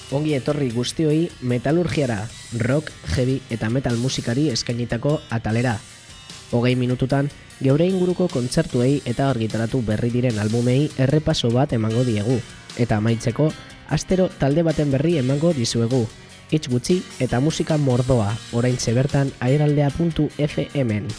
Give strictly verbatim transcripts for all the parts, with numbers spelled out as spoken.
Ongi etorri guztioi metalurgiara, rock, heavy eta metal musikari eskainitako atalera. Hogei minututan, geure inguruko kontzertuei eta argitaratu berri diren albumei errepaso bat emango diegu. Eta amaitzeko, astero talde baten berri emango dizuegu. Hitz gutxi eta musika mordoa, oraintxe bertan airaldea puntu f m-en.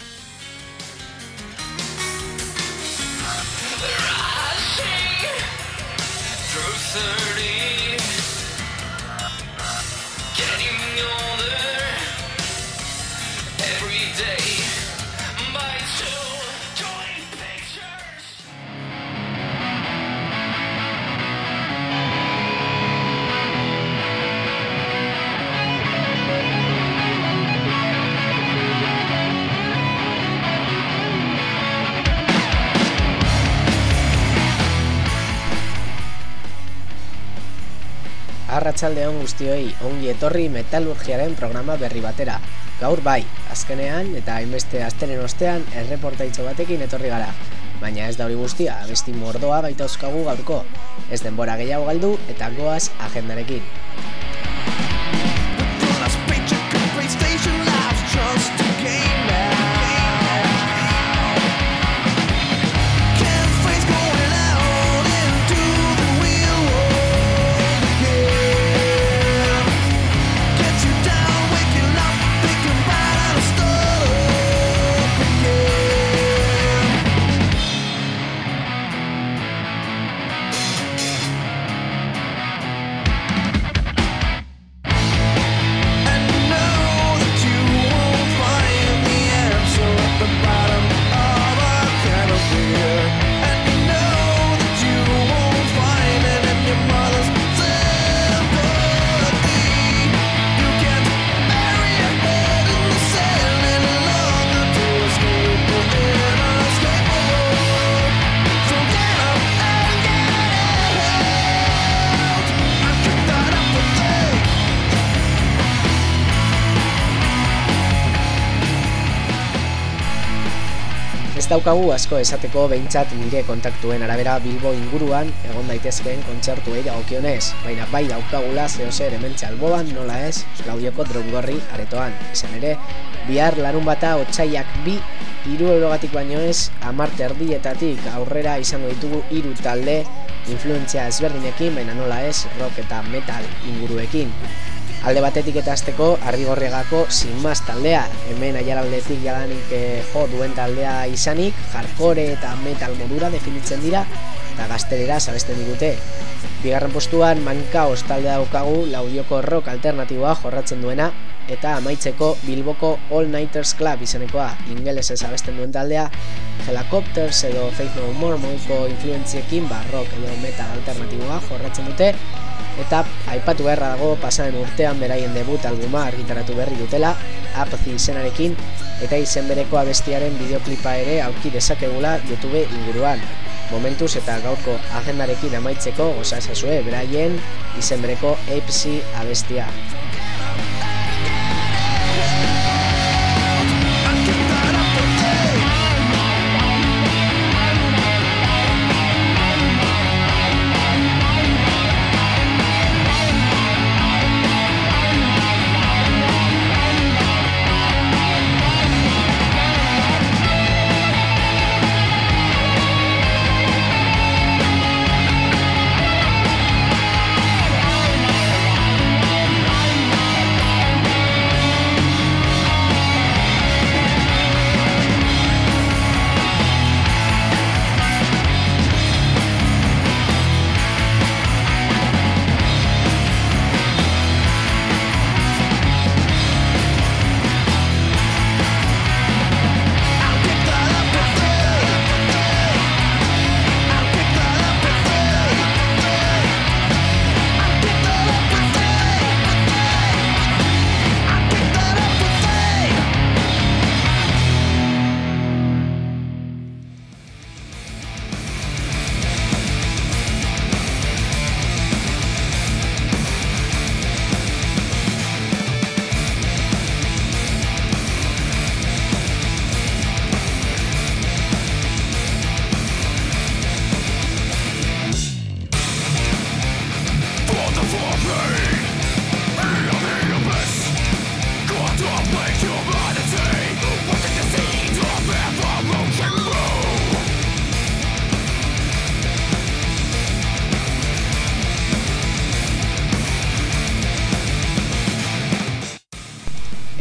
Arratsaldeon guztioi, ongi etorri metalurgiaren programa berri batera. Gaur bai, azkenean eta hainbeste asteren ostean erreportaitxo batekin etorri gara. Baina ez da hori guztia, abesti mordoa baitauzkagu gaurko. Ez denbora gehiago galdu eta goaz agendarekin. Ez daukagu asko esateko behintzat nire kontaktuen arabera Bilbo inguruan egon daitezkeen kontzertuei dagokionez, baina bai daukagula zeozer hementxe alboan nola ez Laudioko Drongorri aretoan. Izan ere, bihar larunbata otsaiak bi, hiru eurogatik baino ez, hamar erdietatik aurrera izango ditugu hiru talde influentzia ezberdinekin, baina nola ez rock eta metal inguruekin. Alde batetik eta azteko Arrigorriagako Sinmas taldea, hemen aiaraldetik jadanik eh, jo duen taldea izanik, hardcore eta metal modura definitzen dira eta gaztelera abesten digute. Bigarren postuan Mankaos taldea daukagu Laudioko rock alternatiboa jorratzen duena eta amaitzeko Bilboko All Nighters Club izanekoa, ingelesez abesten duen taldea, Helicopters edo Faith No More moduko influentziekin ba, rock edo metal alternatiboa jorratzen dute. Eta aipatu beharra dago pasaren urtean beraien debut albuma argitaratu berri dutela, Apathy izenarekin, eta izen bereko abestiaren bideoklipa ere aurki dezakegula YouTube inguruan. Momentuz eta gaurko agendarekin amaitzeko goza ezazue beraien izen bereko Apathy abestia.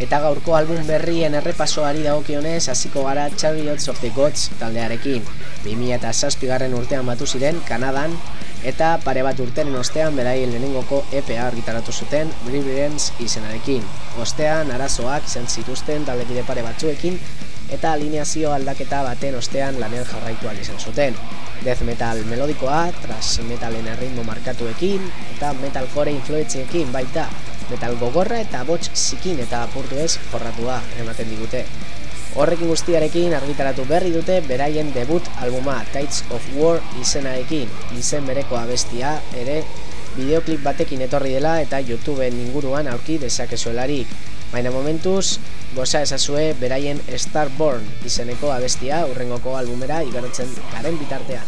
Eta gaurko album berrien errepasoari dagokionez hasiko gara Chariots of the Gods taldearekin. bi mila zazpigarren urtean batu ziren Kanadan eta pare bat urteren ostean beraien lehenengoko E P A argitaratu zuten Brilliance izenarekin. Ostean arazoak izan zituzten taldekide pare batzuekin eta alineazio aldaketa baten ostean lanean jarraitu ahal izan zuten. Death metal melodikoa, thrash metalen erritmo markatuekin eta metalcore influentziekin baita. Metal gogorra eta bots zikin eta apurtu ez jorratua ematen digute. Horrekin guztiarekin argitaratu berri dute beraien debut albuma Tides of War izenarekin. Izen bereko abestia ere bideoklip batekin etorri dela eta YouTubeen inguruan aurki dezakezuelarik. Baina momentuz, goza ezazue beraien Starborn izeneko abestia hurrengoko albumera igarotzen garen bitartean.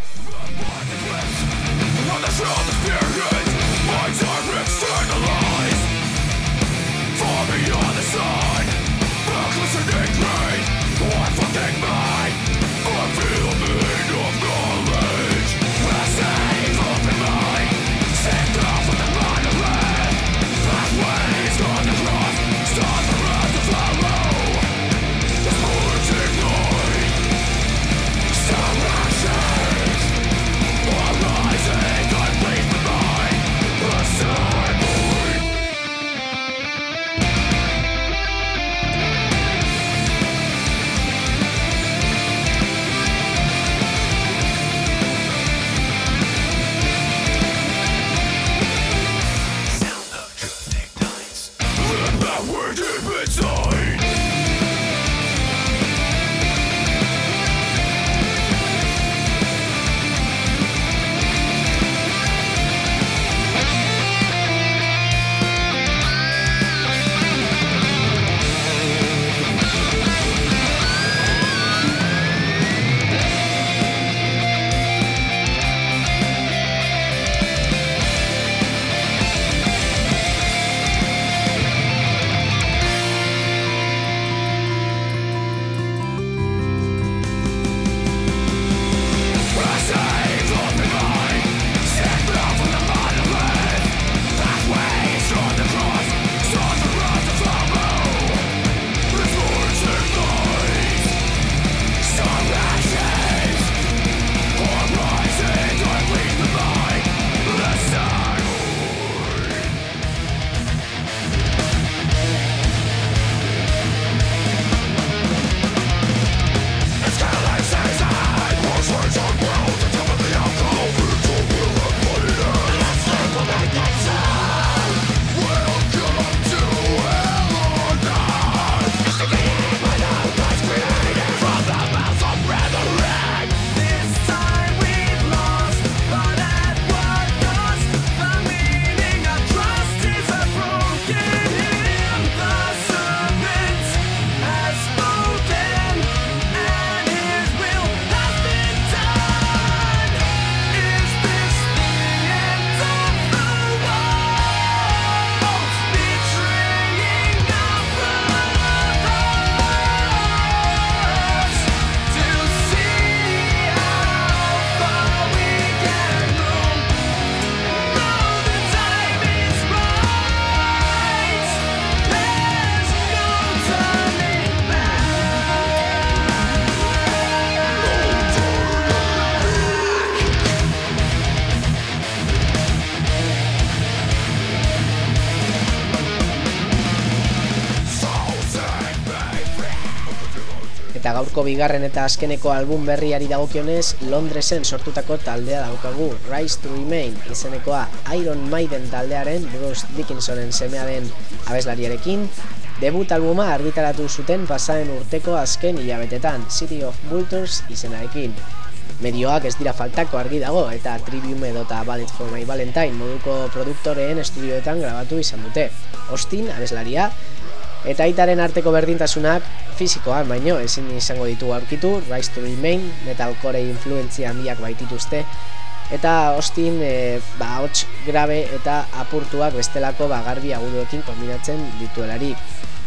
Eta gaurko bigarren eta azkeneko album berriari dagokionez, Londresen sortutako taldea daukagu, Rise to Remain izenekoa, Iron Maiden taldearen Bruce Dickinsonen semea den abeslariarekin, debut albuma argitaratu zuten pasaren urteko azken hilabetetan, City of Vultures izenarekin. Medioak ez dira faltako argi dago eta Trivium edota Ballet for My Valentine moduko produktoreen estudioetan grabatu izan dute. Austin, abeslaria, eta aitaren arteko berdintasunak fisikoan baino ezin izango ditu aurkitu. Rise to Remain metalcore influentzia handiak baitituzte eta Austin e, ba, hots grabe eta apurtuak bestelako bagarbi aguduekin kombinatzen dituelarik.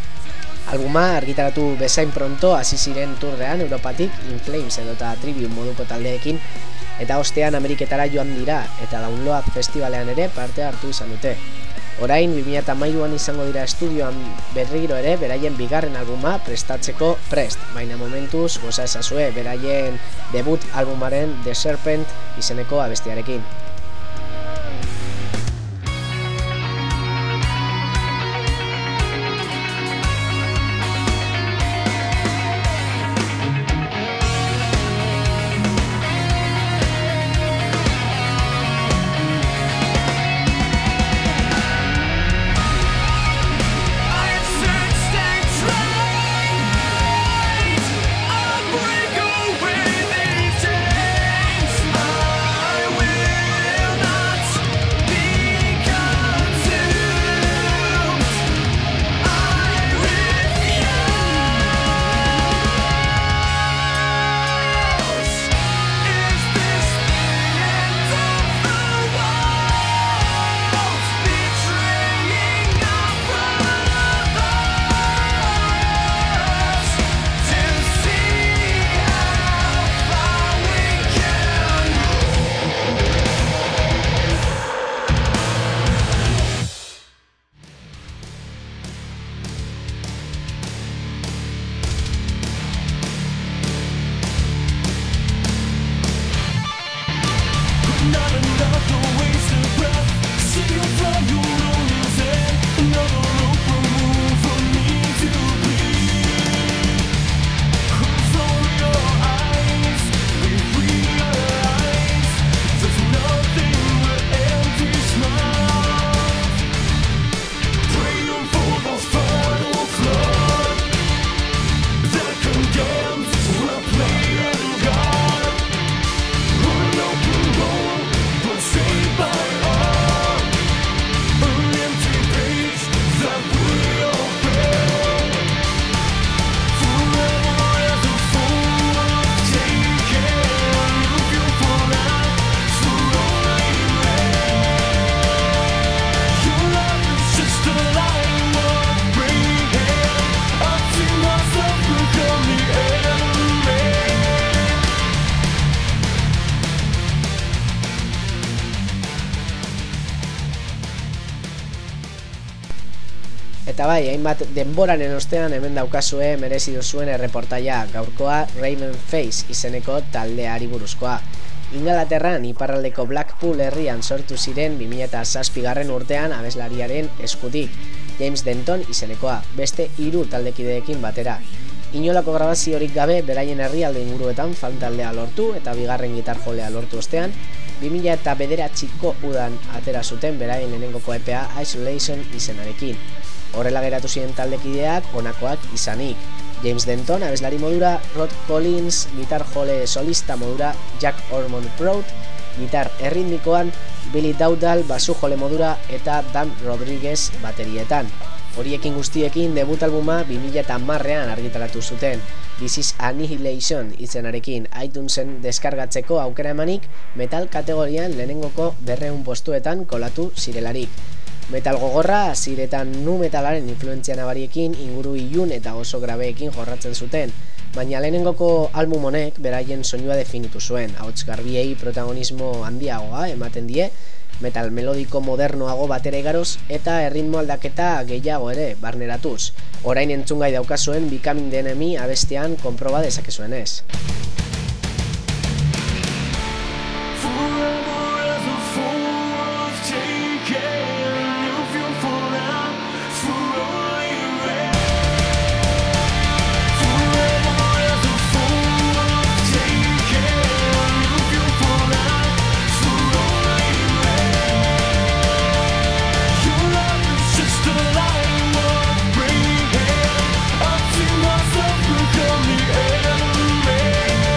Albuma argitaratu bezain pronto hasi ziren turrean Europatik In Flames edota Trivium moduko taldeekin eta ostean Ameriketara joan dira eta Download Festivalean ere parte hartu izan dute. Orain bi mila hamairuan izango dira estudioan berriro ere beraien bigarren albuma prestatzeko prest, baina momentuz goza ezazue beraien debut albumaren The Serpent izeneko abestiarekin. Eta bai, hainbat denboraren ostean hemen daukazue merezi duzuen erreportaia, gaurkoa Raven Face izeneko taldeari buruzkoa. Ingalaterran iparraldeko Blackpool herrian sortu ziren bi mila zazpigarren urtean abeslariaren eskutik, James Denton izenekoa, beste hiru taldekideekin batera. Inolako grabaziorik gabe beraien herrialde inguruetan fan taldea lortu eta bigarren gitarjolea lortu ostean, bi mila bederatziko udan atera zuten beraien lehenengoko E P A Isolation izenarekin. Horrela geratu ziren taldekideak honakoak izanik: James Denton abeslari modura, Rod Collins gitar jole solista modura, Jack Ormond Proud gitar erritmikoan, Billy Dowdall basu jole modura eta Dan Rodriguez baterietan. Horiekin guztiekin debut albuma bi mila hamarrean argitaratu zuten, This is Annihilation izenarekin, iTunesen deskargatzeko aukera emanik metal kategorian lehenengoko berrehun postuetan kolatu zirelarik. Metal gogorra, ziretan nu metalaren influentzia nabariekin inguru ilun eta oso grabeekin jorratzen zuten, baina lehenengoko album honek beraien soinua definitu zuen, ahots garbiei protagonismo handiagoa ematen die, metal melodiko modernoago batera igaroz eta erritmo aldaketa gehiago ere barneratuz. Orain entzungai daukazuen Becoming the Enemy abestean konproba dezakezuenez. Myself become the enemy.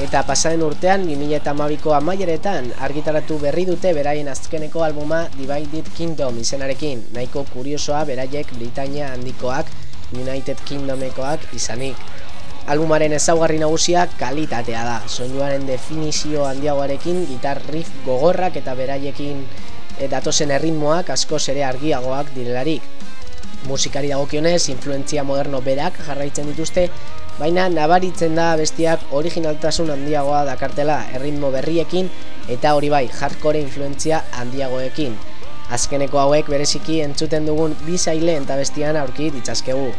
Eta pasaren urtean, bi mila hamabiko amaieretan argitaratu berri dute beraien azkeneko albuma Divided Kingdom izenarekin, nahiko kuriosoa beraiek Britainia handikoak, United Kingdomekoak izanik. Albumaren ezaugarri nagusia kalitatea da, soinuaren definizio handiagoarekin, gitar riff gogorrak eta beraiekin datozen erritmoak askoz ere argiagoak direlarik. Musikari dagokionez, influentzia moderno berak jarraitzen dituzte, baina nabaritzen da bestiak originaltasun handiagoa dakartela erritmo berriekin eta hori bai, hardcore influentzia handiagoekin. Azkeneko hauek bereziki entzuten dugun bi saileen eta bestian aurki ditzazkegu.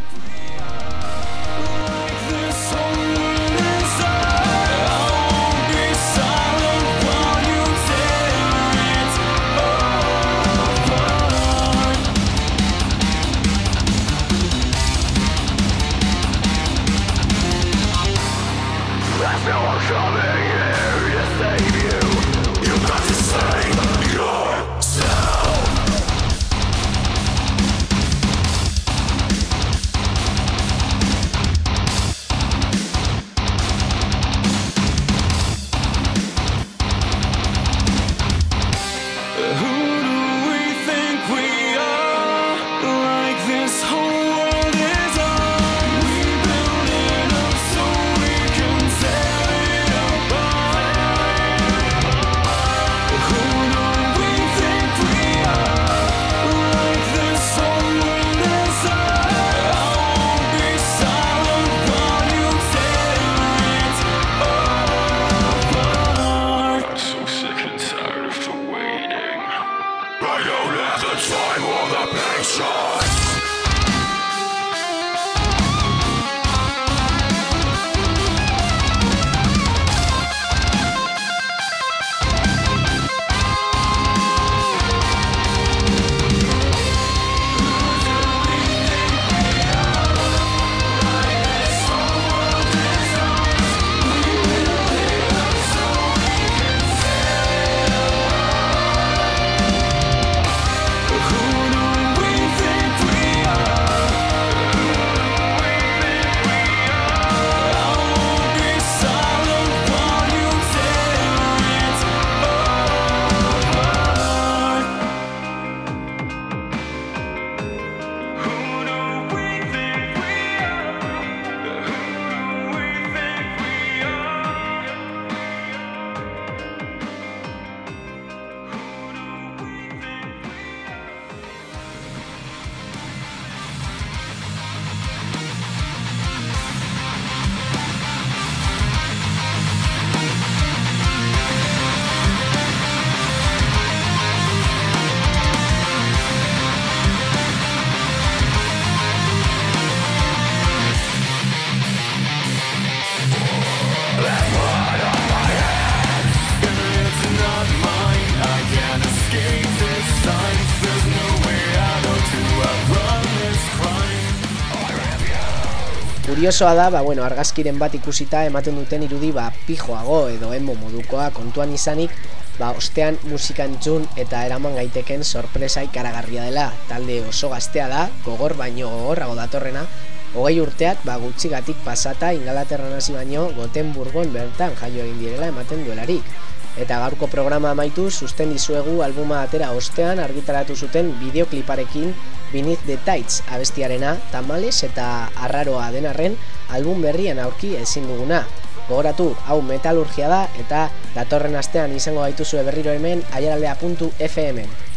Kuriosoa da, ba, bueno, argazkiren bat ikusita ematen duten irudi ba, pijoago edo emo modukoa kontuan izanik, ba, ostean musika entzun eta eraman gaiteken sorpresa ikaragarria dela. Talde oso gaztea da, gogor baino gogorrago datorrena, hogei urteak ba, gutxigatik pasata Ingalaterran hasi baino Gotemburgon bertan jaio egin direla ematen duelarik. Eta gaurko programa amaitu susten dizuegu albuma atera ostean argitaratu zuten bideokliparekin Beneath the Tides abestiarena, tamales eta arraroa den arren album berrien aurki ezin duguna. Gogoratu, hau metalurgia da eta datorren astean izango gaituzue berriro hemen aiaraldea puntu f m.